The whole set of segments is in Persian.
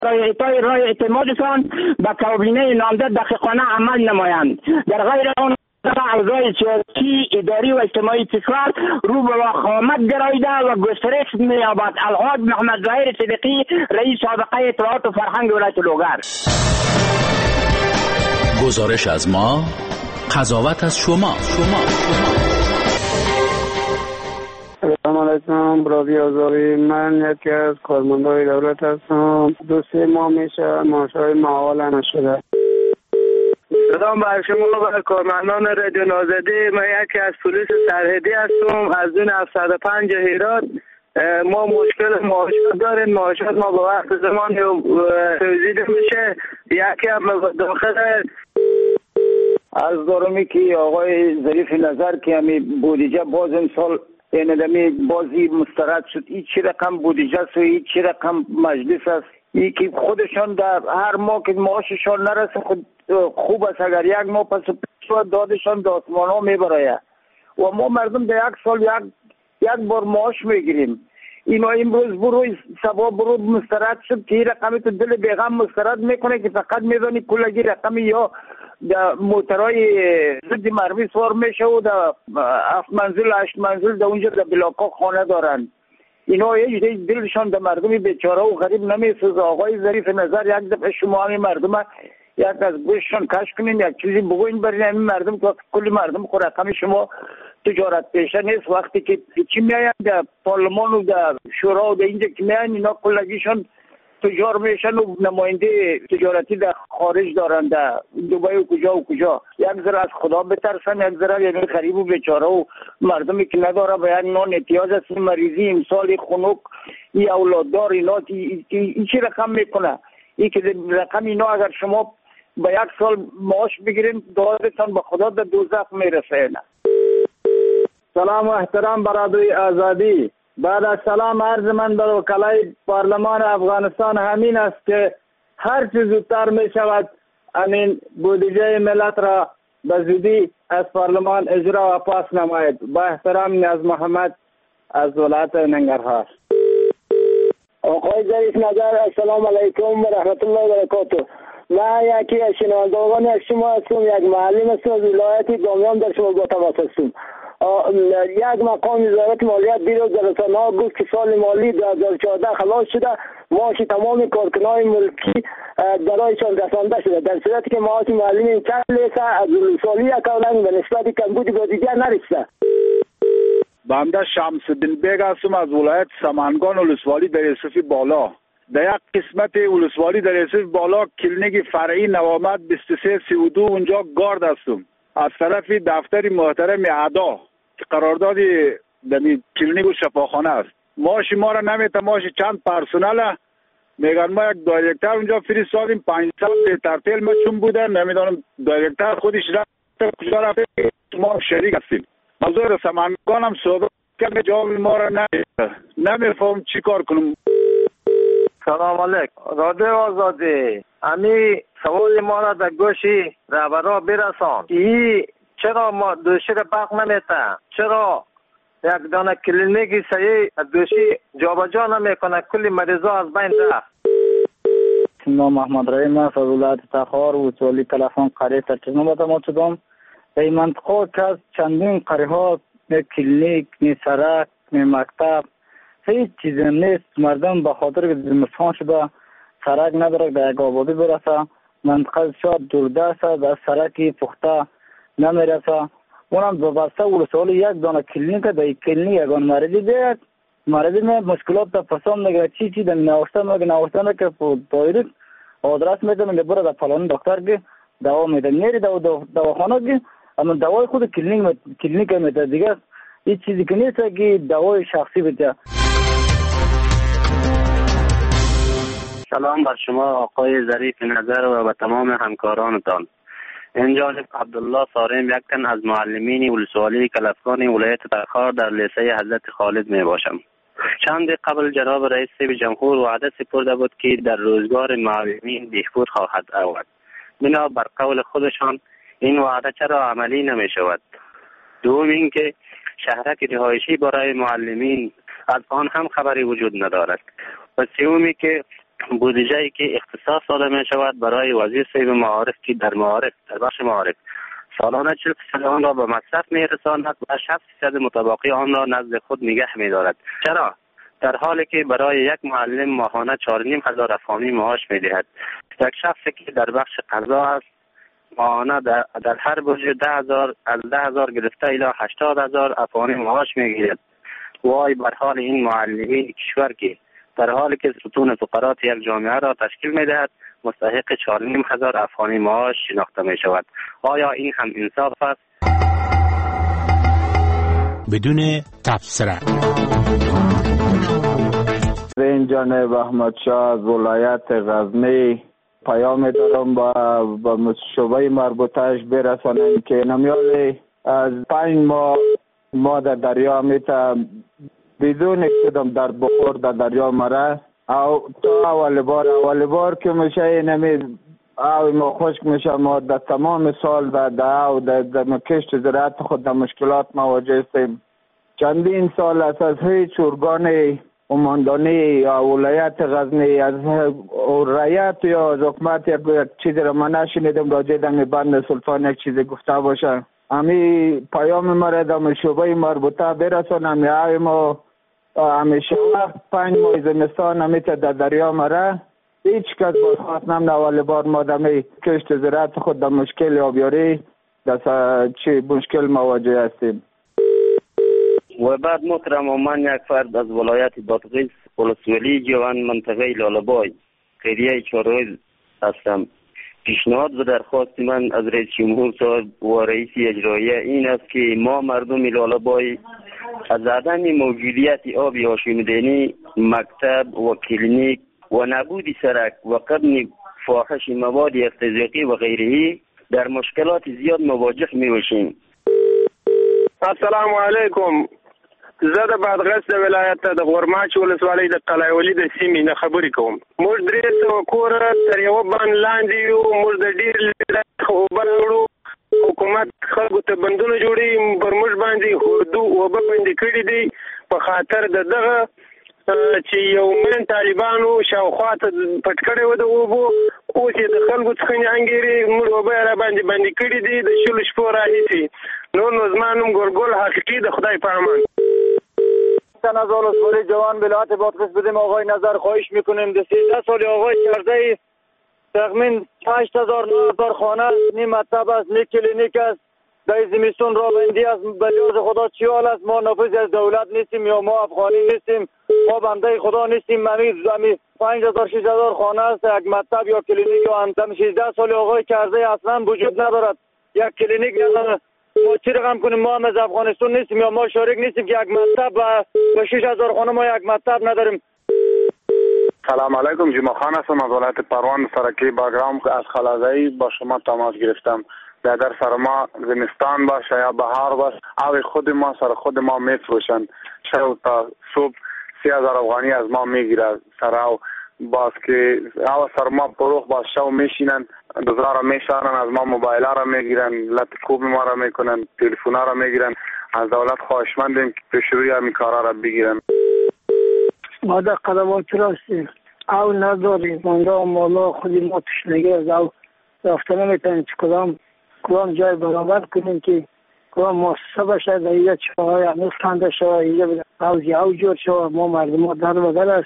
اعطای رای اعتمادشان به کابینه نامزد دقیقانه عمل نمایند. در غیر آن اوضاع سیاسی، اداری و اجتماعی کشور رو به وخامت گراییده و گسترش می‌یابد. الحاج محمد ظاهر صدیقی، رئیس سابقه اطلاعات و فرهنگ ولایت لوگر. گزارش از ما، قضاوت از شما. سلام علیکم برادری آزاری، من یکی از کارمندان دولت هستم. 2-3 ماه میشه معاشهای معاول نشده. سلام بر شما و کارمندان رادیو نازدی. من یکی از پلیس سرحدی هستم از دون 705 هرات. ما مشکل معاشات داریم. معاشات ما با وقت زمان توزیع میشه. یکی هم داخل از دارمی که آقای ظریف نظر که همی بودجه باز امسال یعنی بازی مسترد شد. این چی رقم بودجه است و این چی رقم مجلس است. این که خودشان در هر ماه که معاششان نرسه خود خوب است اگر یک ماه پس دادشان داسمان ها میبراید و ما مردم در یک سال یک بار معاش میگیریم. اینا امروز بروی سبا برو مسترد شد که این رقمی تو دل بیغم مسترد میکنه که فقط میدانی کلگی رقمی یا در موترهای زد مرمی سوار میشه و در 7 منزل 8 منزل در اونجا در بلاکا خانه دارن. اینا هیچ دلشان در مردمی بیچاره و غریب نمیسوزه. آقای ظریف نظر یک دفعه شما همین مردم یک از گوششان کش کنین، یک چیزی بگوین برین همین مردم که کلی مردم خود رقم شما تجارت پیشه نیست. وقتی که چی میاین در پارلمان و در شورا و در اینجا که میاین اینا کلگیشان تجار میشن و نماینده تجارتی در خارج دارن در دبی و کجا. یک ذره از خدا بترسن، یک ذره یعنی غریب و بیچاره و مردمی که نداره باید نان احتیاج است، مریضی امسال خنک ای اولاددار اینا این چی رقم میکنه. این که رقم اینا اگر شما با یک سال معاش بگیرین دادتان به خدا در دوزخ میرسه. سلام و احترام برادری آزادی. بعد از سلام عرض من در وکلای پارلمان افغانستان همین است که هر چیز زودتر می شود امین بودجه ملت را به زودی از پارلمان اجرا و پاس نماید. با احترام نیاز محمد از ولایت ننگرهار. آقای ظریف نظر، السلام علیکم و رحمت الله و برکاته. من یکی از شنوندگان از شما هستم، یک معلم هستم از ولایت دامغان در شما با تماس هستم. یک مقام وزارت مالیات دیروز در رسانه‌ها گفت که سال مالی 2014 خلاص شده، معاش تمام کارکنان ملکی برایشان رسانده شده، در صورتی که معاش معلم چند لیسه از ولسوالی اکاولن به نسبت کمبود بودجه نرسیده. بنده شمس الدین بیگ هستم از ولایت سمنگان ولسوالی در یوسفی بالا. در یک قسمت ولسوالی در یوسفی بالا کلینیک فرعی نوامد 2332 اونجا گارد هستم. از طرف دفتر محترم اعدا که قرارداد دمی کلینیک و شفاخانه است. معاش ما را نمیته، معاش چند پرسنل میگن ما یک دایرکتر اونجا فرستادیم 5 سال ترتیل ما چون بوده نمیدونم دایرکتر خودش رفت کجا رفت ما شریک هستیم. موضوع سمنگان هم صحبت کرد جواب ما را نمیده، نمیفهم چی کار کنم. سلام علیکم رادیو آزادی. امی سوال ما را در گوشی رهبرا برسان. این چرا ما دوشی را بق نمیته؟ چرا یک دانه کلینیکی صحیح دوشی جابجا نمیکنه؟ کلی مریضا از بین رفت. نام محمد رحیم است از ولایت تخار و ولسوالی تلفن قریه ترتیب با تماس شدم. در این منطقه که از چندین قریه ها نه کلینیک نه سرک نه مکتب هیچ چیز نیست. مردم به خاطر که زمستان شده سرک نداره در یک آبادی برسه. منطقه شاد دوردست است، از سرکی پخته نمیرسه. اونم به بسته ولسوالی یک دانه کلینیک در یک کلینیک یگان مریضی بیاد مریضی می مشکلات تا پسام نگه چی در نوشته که دایرکت آدرس میده میگه برو در فلان دکتر که دوا میده میری دواخانه که اما دوای خود کلینیک میده دیگه هیچ چیزی که نیست که دوای شخصی بده. سلام بر شما آقای ظریف نظر و به تمام همکارانتان. اینجا عبدالله سارم یک تن از معلمین ولسوالی کلفگان ولایت تخار در لیسه حضرت خالد می باشم. چند قبل جناب رئیس جمهور وعده سپرده بود که در روزگار معلمین بهبود خواهد آمد. بنا بر قول خودشان این وعده چرا عملی نمی شود؟ دوم اینکه شهرک رهایشی برای معلمین از آن هم خبری وجود ندارد. و سومی که بودجه‌ای که اختصاص داده می شود برای وزیر صاحب معارف که در بخش معارف سالانه 40% آن را به مصرف می رساند و 60% متبقی آن را نزد خود نگه می دارد. چرا؟ در حالی که برای یک معلم ماهانه 4,500 افغانی معاش می دهد. یک شخصی که در بخش قضا است ماهانه در هر بودجه 10,000 از 10,000 گرفته الی 80,000 افغانی معاش می گیرد. وای بر حال این معلمین کشور که در حالی که ستون فقرات یک جامعه را تشکیل می دهد مستحق 4,500 افغانی معاش شناخته می شود. آیا این هم انصاف است؟ بدون تبصره. این جانب احمد شاه از ولایت غزنی پیام دارم با شعبه مربوطهش برسانم که نمیالی از 5 ماه در دریا میتا بدون کدام در بخور در دریا مره او تا اول بار که میشه اینمی او ما خشک میشه ما در تمام سال در کشت زراعت خود در مشکلات مواجه هستیم. چندین سال از هیچ ارگان عماندانی یا ولایت غزنی از رعیت یا از حکومت یک چیزی را من نشنیدم راجع به بند سلطان یک چیزی گفته باشه. امی پیام ما را در شعبه مربوطه برسانم یا ما همیشه 5 ماه زمستان همیشه در دریا مره هیچ کس بازخواست نمونه اول بار ما دمی کشت زراعت خود در مشکل آبیاری در چی مشکل مواجه هستیم. و بعد محترم من یک فرد از ولایت بادغیس ولسوالی جوان منطقه لاله‌بای قریه چهارروز هستم. پیشنهاد و درخواست من از رئیس جمهور صاحب و رئیس اجرایی این است که ما مردم لاله‌بای از عدم موجودیت آب آشامیدنی، مکتب و کلینیک و نبود سرک و قدم فاحش مواد اغتذایی و غیره در مشکلات زیاد مواجه می‌باشیم. السلام علیکم. زه د بادغیس د ولایت د غورماچ ولسوالۍ د قلعه‌ولي د سیمې نه خبرې کوم. موږ 300 کوره تر یو بند لاندې یو. موږ د ډېر اوبه راوړو. حکومت خلکو ته بندونه جوړوي پر موږ باندې اردو اوبه بندې کړي دي په خاطر د دغه چې یو من طالبانو شاوخوا ته پټ کړی و د اوبو اوس یې د خلکو څخه انګیري موږ اوبه را باندې بندې کړي دي د شلو شپو راهیسې. نو زما نوم ګورګل حقیقي د خدای په امان. از ولسوالی جوان ولایت بادغیس بدیم آقای نظر خواهش میکنیم. در 13 سال آقای کرده تقریبا 8,000 خانه است، نی مکتب است، نی کلینیک است، در زمستون رابندی است. بلیاز خدا چی حال است؟ ما نفوذ از دولت نیستیم یا ما افغانی نیستیم، ما بنده خدا نیستیم. همی 5,000 6,000 خانه است، یک مکتب یا کلینیک یا انتم 16 سال آقای کرده اصلا وجود ندارد، یک کلینیک ندارد. ما چی رقم کنیم؟ ما هم از افغانستان نیستیم یا ما شارک نیستیم که یک مکتب و 6,000 خانه ما یک مکتب نداریم. سلام علیکم. جمعه خان هستم از ولایت پروان سرکی باگرام از خلازایی با شما تماس گرفتم. در سر ما زمستان باشه یا بهار باشه او خود ما سر خود ما میفروشن. شب تا صبح 30,000 افغانی از ما میگیره سراو باز که او سر ما پروخ باز شب میشینن دوزار را میشارن از ما موبایل را میگیرن لط کوب ما را میکنن تلفن را میگیرن. از دولت خواهشمندیم که پیشروی همین کارا را بگیرن. ما در قدمات راستیم او نداریم منگاه و مالا خودی ما تشنگی از او رفته نمیتونیم که کدام جای برابر کنیم که کدام مؤسسه باشه در اینجا چهارهای عمیق کنده شده اینجا حوزی او جور شده. ما مردم ها در بدر است.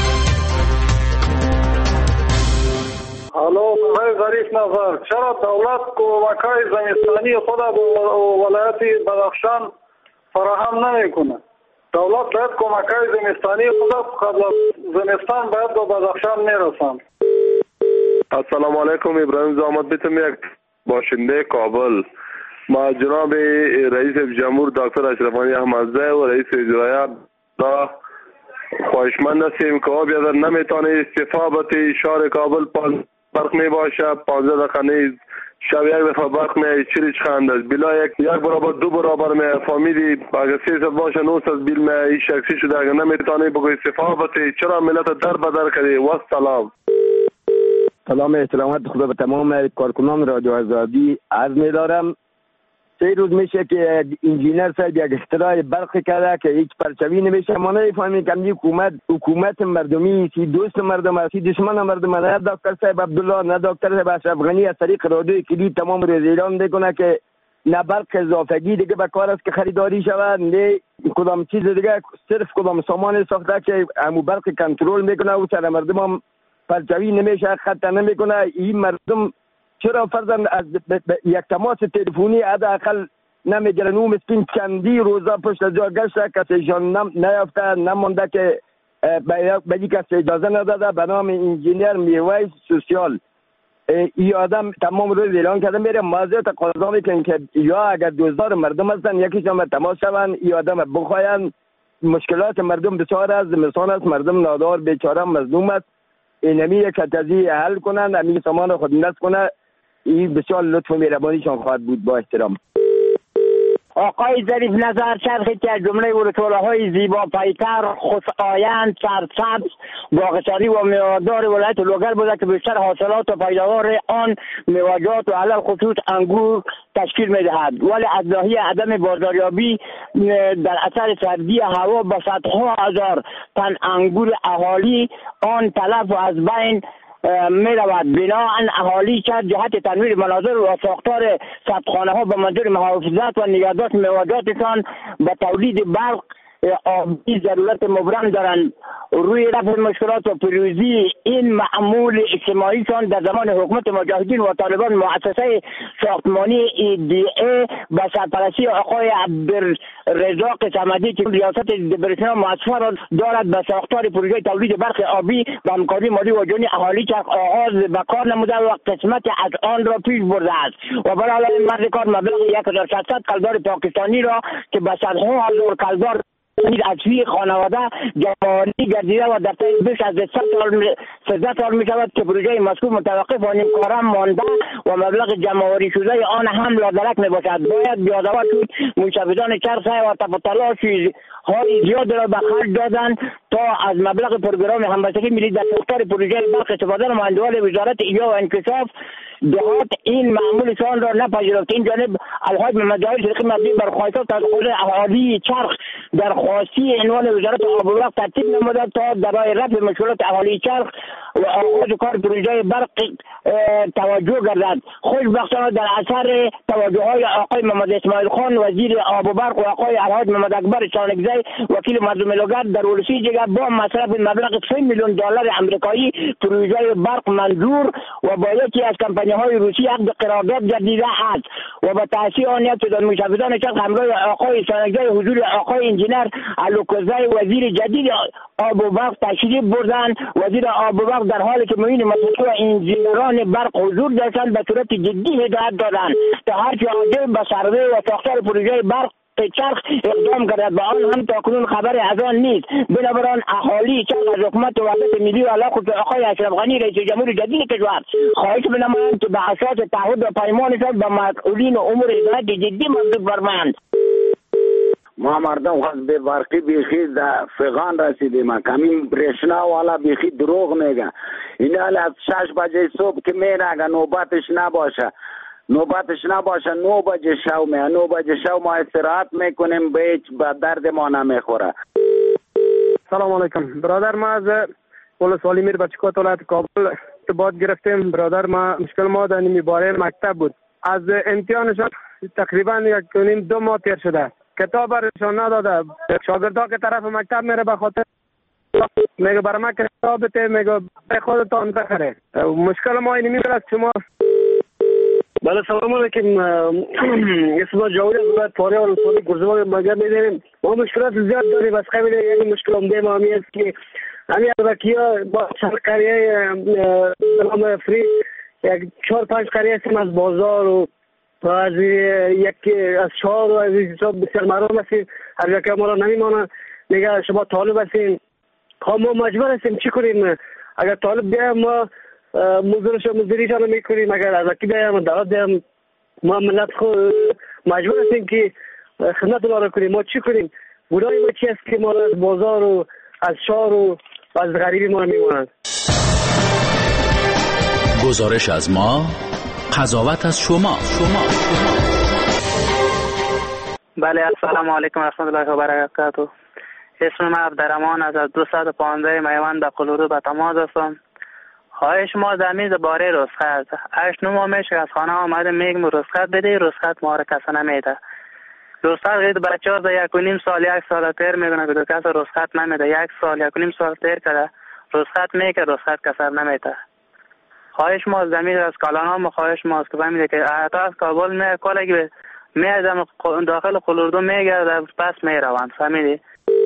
الو آقای ظریف نظر، چرا دولت کمک‌های زمستانی خود به ولایت بدخشان فراهم نمیکنه؟ دولت باید کمک‌های زمستانی خود قبل از زمستان باید به بدخشان میرسند. السلام علیکم. ابراهیم زامت بیتم یک باشنده کابل. ما جناب رئیس جمهور دکتر اشرف غنی احمدزی و رئیس اجرایی دا خواهشمند هستیم که آب اگر نمیتونه استفاده شهر کابل برق می باشه 15 دقیقه نیز شب یک دفعه برق می چریچ خند است بلا یک برابر دو برابر می فامیلی اگر 300 باشه 900 بیل می این شخصی شده اگر نمیتونه بگو استفاده چرا ملت در بدر کردی. و سلام. سلام احترامات خدا به تمام کارکنان رادیو آزادی عرض می دارم. 3 روز میشه که انجینر صاحب یک اختراع برق کرده که هیچ پرچوی نمیشه. ما نمیفهمیم که حکومت مردمی سی دوست مردم است، دشمن مردم است. نه دکتر صاحب عبدالله نه دکتر صاحب اشرف غنی از طریق رادیو کلید تمام روز اعلام میکنه که نه برق اضافگی دیگه به کار است که خریداری شود، نه کدام چیز دیگه، صرف کدام سامان ساخته که همو برق کنترل میکنه و سر مردم هم پرچوی نمیشه، خط نمیکنه. این مردم چرا فرضاً از یک تماس تلفنی حداقل نمیگیرن؟ اون مسکین چندی روزا پشت جا گشته، کسیشان نیافته، نمونده که به یک کس اجازه نداده به نام انجینیر میوه سوسیال. این آدم تمام روز اعلان کرده میره معذرت تقاضا میکنن که یا اگر دوزدار مردم هستن یکیشان تماس شون این آدم بخواین. مشکلات مردم بسیار است، زمستان است، مردم نادار بیچاره مظلوم است. اینمی یک تزی حل کنن، همین سامان خود نصب کنه. این بسیار لطف و مهربانیشان خواهد بود. با احترام. آقای ظریف نظر چرخی که جمله ولایت‌های زیبا پیکر، خوشایند، سرسبز، باغچه‌ای و میوه‌دار ولایت لوگر بوده که بیشتر حاصلات و پیداوار آن میوه‌جات و علل خصوص انگور تشکیل می‌دهد، ولی از ناحیه عدم بازاریابی در اثر سردی هوا با صدها هزار تن انگور اهالی آن تلف و از بین می رود. بنابراین اهالی چه جهت تنویر مناظر و ساختار سبخانه ها به منظور محافظت و نگهداشت میوه‌جاتشان به تولید برق آبی ضرورت مبرم دارند. روی رفع مشکلات و پیروزی این معمول اجتماعیشان در زمان حکومت مجاهدین و طالبان مؤسسه ساختمانی EDA به سرپرستی آقای عبدالرزاق صمدی که ریاست دبیرستان مؤسسه را دارد به ساختار پروژه تولید برق آبی به همکاری مالی و جانی اهالی چرخ آغاز به کار نموده و قسمت از آن را پیش برده است و برای این مرد کار مبلغ 1600 کلدار پاکستانی را که به صدها هزار کلدار از سوی خانواده جوانی گردیده و در طی بیش از 13 سال می شود که پروژه مذکور متوقف و نیمکاران مانده و مبلغ جمع‌آوری شده آن هم لادرک می باشد. باید بیادوات شد منشفیدان چرخ و تلاش های زیاد را به خرج دادند تا از مبلغ پروگرام همبستگی ملی در ساختار پروژه برق استفاده نمایندگان وزارت احیا و انکشاف دهات این معمولشان را نپذیرفت. این جانب الحاج محمد جاوید شریقی مبنی بر خواهشات از خود اهالی چرخ درخواستی عنوان وزارت آب و برق ترتیب نموده تا برای رفع مشکلات اهالی چرخ و آغاز کار پروژه برق توجه گردد. خوشبختانه در اثر توجه های آقای محمد اسماعیل خان وزیر آب و برق و آقای الحاج محمد اکبر چانگزی وکیل مردم لوگر در ولسی جگه با مصرف مبلغ 3 میلیون دلار آمریکایی پروژه برق منظور و با یکی از کمپانی های روسی عقد قرارداد گردیده است و به تأسیس آن یک تعداد مشاوران چرخ همراه آقای چانگزی حضور آقای انجینر علوکزی وزیر جدید آب و برق تشریف بردند. وزیر آب و برق در حالی که معین مسئول و انجینران برق حضور داشتند به صورت جدی هدایت دادند تا هرچه واجب به سروی و ساختار پروژه برق چرخ اقدام کرد و آن هم تاکنون خبر از آن نیست. بنابراین اهالی چرخ از حکومت وحدت ملی و علاقه آقای اشرف غنی رئیس جمهور جدید کشور خواهش بنمایند که به اساس تعهد و پیمانشان به مسئولین امور هدایت جدی منصوب فرمایند. ما مردم خواست به برقی بیخی در فغان رسیدیم. کمی برشنا والا بیخی دروغ میگن. این حال از 6 بجه صبح که میره اگر نوبتش نباشه 9 بجه شو 9 بجه شو ما استراحت میکنیم به درد ما نمیخوره. سلام علیکم برادر، ما از ولسوالی میر بچکات ولایت کابل ارتباط گرفتیم. برادر ما مشکل ما در باره مکتب بود. از امتحانشان تقریبا 1.5-2 ماه تیر شده. کتاب برشان نداده. شاگردا که طرف مکتب میره به خاطر میگه برای ما کتاب بده، میگه خودتان بخره. مشکل ما اینی میره شما. بله سلام علیکم، اسم جاوید از ولایت فاریاب ولسوالی گرزوان مگر میدیم. ما مشکلات زیاد داریم. از قبیل یعنی مشکل عمده ما همی است که همین البکی‌ها با چند قریه نام فری 4-5 قریه هستیم از بازار و از از شهر و از بسیار مردم هستیم. هر جا ما را نمیمانند میگه شما طالب هستیم. ما مجبور هستیم چی کنیم؟ اگر طالب بیایم ما مزدوریشان رو میکنیم، اگر از اکی بیایم دولت بیایم ما ملت خود مجبور هستیم که خدمت ما رو کنیم. ما چی کنیم؟ گناه ما چی است که ما از بازار و از شهر و از غریبی ما رو میمانند. گزارش از ما، قضاوت از شما. بله، السلام علیکم و رحمت الله و برکاته. اسم من عبدالرحمن از 215 میوند به قلورو به تماس هستم. خواهش ما زمین باره رسخت 8 ماه میشه از خانه آمده میگم رسخت بده، رسخت ما را کسی نمیده. رسخت غیر بچه ها در 1.5 سال 1 سال تیر میگونه که کسی رسخت نمیده. 1 سال 1.5 سال تیر کرده رسخت میگه، رسخت کسی نمیده. خواهش ما زمین از کالانام خواهش ما است که فهمیده که تا از کابل میاد کالگی میادم داخل قلوردو میگرده پس میروند. فهمیدی؟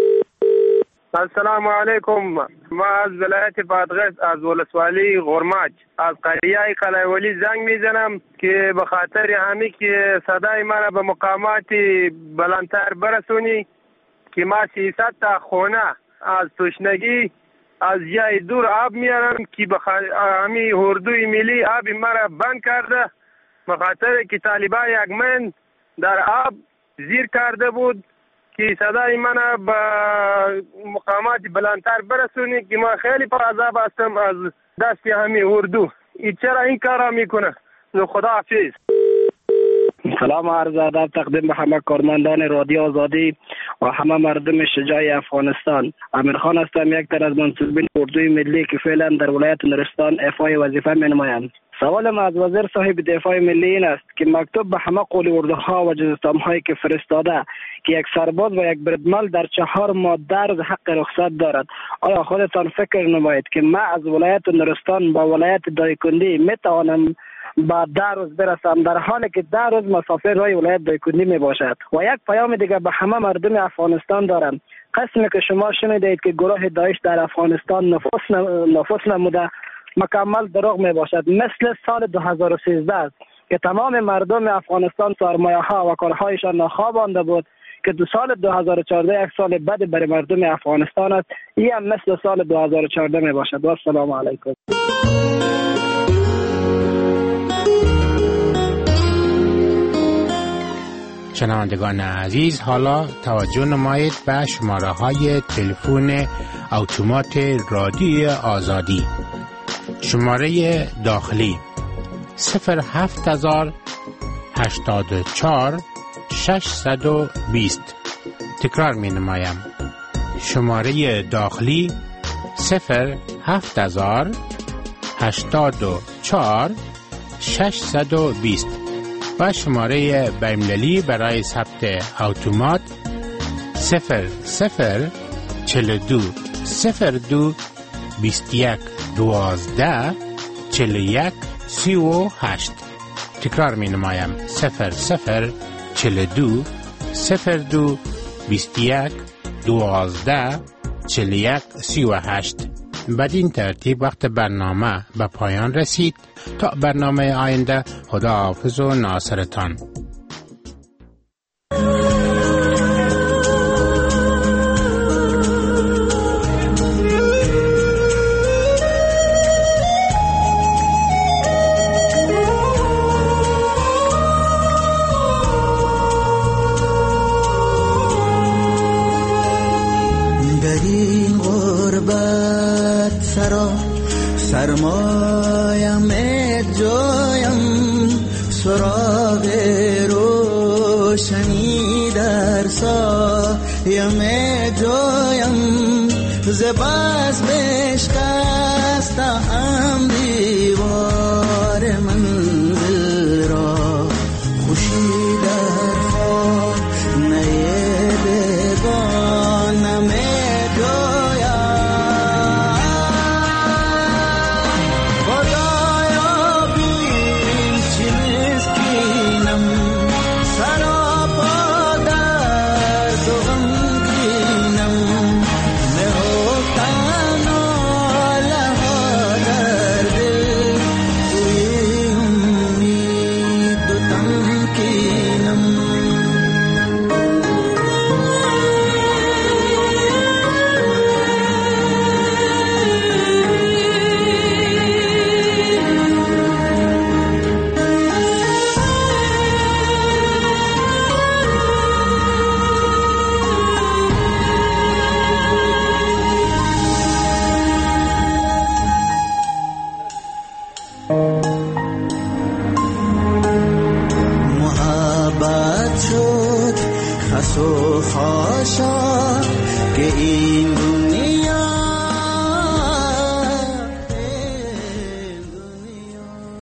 السلام علیکم. ما از ولایت بادغیس از ولسوالی غرماج از قریه قلعه‌ولی زنگ میزنم که به خاطر همی که صدای من به مقامات بلندتر برسونی که ما 300 تا خونه از تشنگی از جای دور آب میارم که همی اردوی ملی آب مرا بند کرده به خاطر که طالبان یک من در آب زیر کرده بود که صدای من به مقامات بلندتر برسونی که ما خیلی پر عذاب هستم از دست همین اردو. چرا این کارا میکنه؟ خدا حافظ. سلام عرض ادب تقدیم به همه کارمندان رادیو آزادی و همه مردم شجاع افغانستان. امیرخان هستم، یک تن از منصوبین اردوی ملی که فعلا در ولایت نورستان افای وظیفه می‌نمایند. سوال ما از وزیر صاحب دفاع ملی این است که مکتوب به همه قول اردوها و جزستان‌هایی که فرستاده که یک سرباز و یک بردمل در 4 ماه درز حق رخصت دارد. آیا خودتان فکر نمایید که ما از ولایت نورستان با ولایت دایکندی میتوانم با 10 روز برسم، در حالی که 10 روز مسافر رای ولایت دایکندی می باشد؟ و یک پیام دیگه به همه مردم افغانستان دارم. قسمی که شما شنیدید که گروه داعش در افغانستان نفوذ نموده مکمل دروغ می باشد. مثل سال 2013 که تمام مردم افغانستان سرمایه ها و کارهایشان ناخوابانده بود که دو سال 2014 یک سال بد برای مردم افغانستان است، این هم مثل سال 2014 می باشد. و السلام علیکم. شنوندگان عزیز، حالا توجه نمایید به شماره های تلفن اتومات رادیو آزادی. شماره داخلی 07084 620. تکرار می نمایم. شماره داخلی 07084 620 و شماره بین‌المللی برای ثبت اتومات 0042 02 21 12 41 38. تکرار می نمایم 0042 02 21 12 41 38. بدین ترتیب وقت برنامه به پایان رسید. تا برنامه آینده، خدا حافظ و ناصرتان. سرمایم جایم سراغ روشنی در سایم جایم زباز بشکستم دیوار منزل را خوشی در خانه بگانم تو خاشا که این